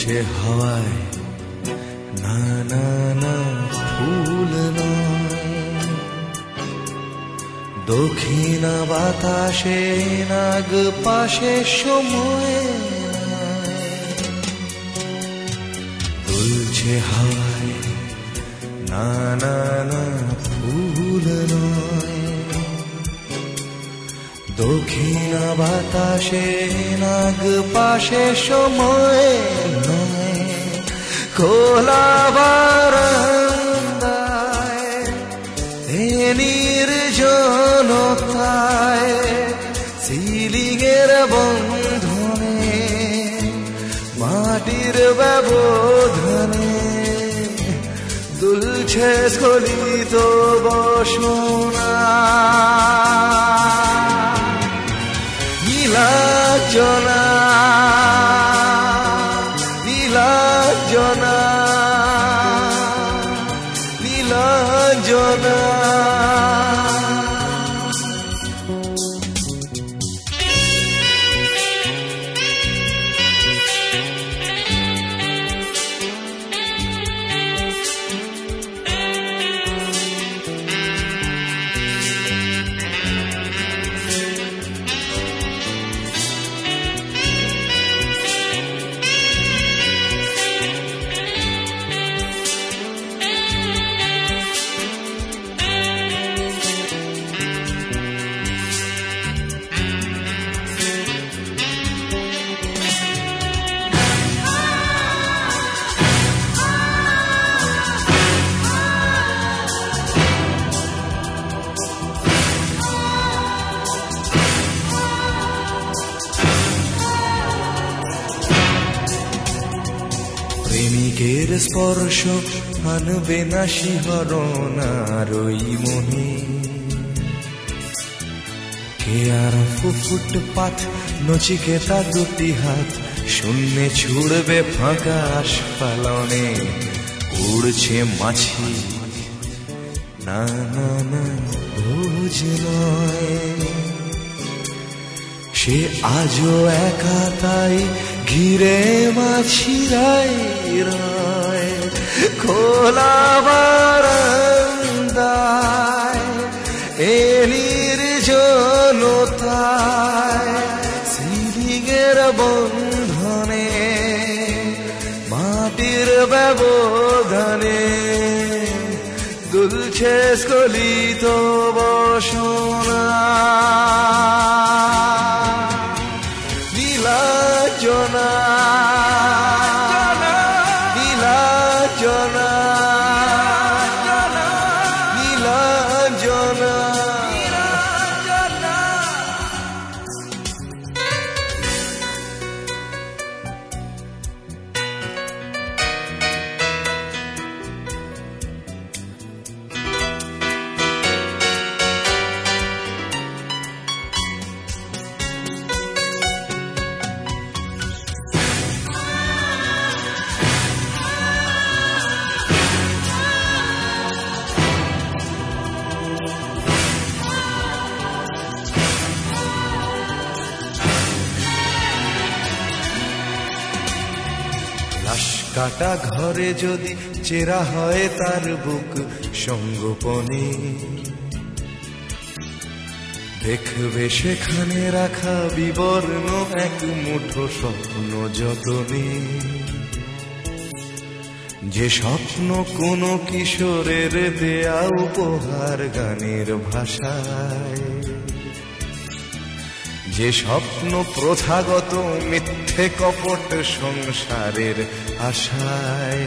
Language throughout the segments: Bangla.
দুলছে হাওয়ায় না না না ফুল নয়, দক্ষিণা বাতাসে নাগ পাশে সময় দুলছে হাওয়ায় না না না ফুল নয়, দক্ষিণা বাতাসে নাগ পাশে সময় নয়, খোলা বারান্দায় নির্জনতায় সিলিংয়ের বন্ধনে মাটির ব্যবধানে দুলছে স্খলিত বসনা, নীলাঞ্জনা নীলাঞ্জনা নীলাঞ্জনা। প্রেমিকের স্পর্শ আনবে না শিহরণ আর ওই মনে, কে আর ফুটপাথ নচিকেতা দুটি হাত শূন্যে ছুড়বে ফাঁকা আস্ফালনে, উড়ছে মাছি না না না ভোজ নয়, সে আজও একা তাই ঘিরে মাছিরাই রয়, খোলা বারান্দায় এ নির্জনতায় সিলিংয়ের বন্ধনে মাটির ব্যবধানে দুলছে স্খলিত বসনা, নীলাঞ্জনা নীলাঞ্জনা নীলাঞ্জনা। কাটা ঘরে যদি চেরা হয় তার বুক সঙ্গোপনে, দেখবে সেখানে রাখা বিবর্ণ এক মুঠো স্বপ্ন যতনে, যে স্বপ্ন কোনো কিশোরের দেয়া উপহার গানের ভাষায়, যে স্বপ্ন প্রথাগত মিথ্যে কপট সংসারের আশায়,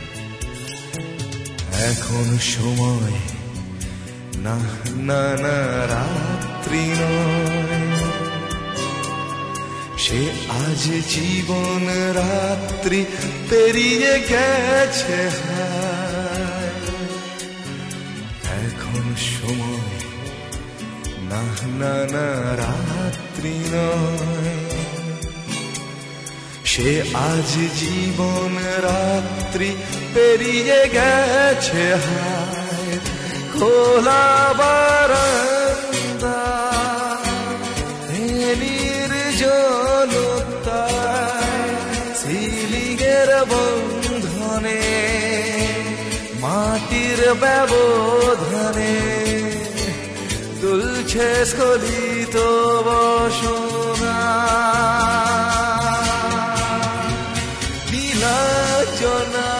এখন সময় না না না রাত্রি নয়, সে আজ জীবন রাত্রি পেরিয়ে গেছে হায়, এখন সময় না না না রাত্রি নয়, সে আজ জীবন রাত্রি পেরিয়ে গেছে হায়, খোলা বারান্দা নির্জনতায় সিলিংয়ের মাটির ব্যবধানে দুলছে স্খলিত বসনা, নীলাঞ্জনা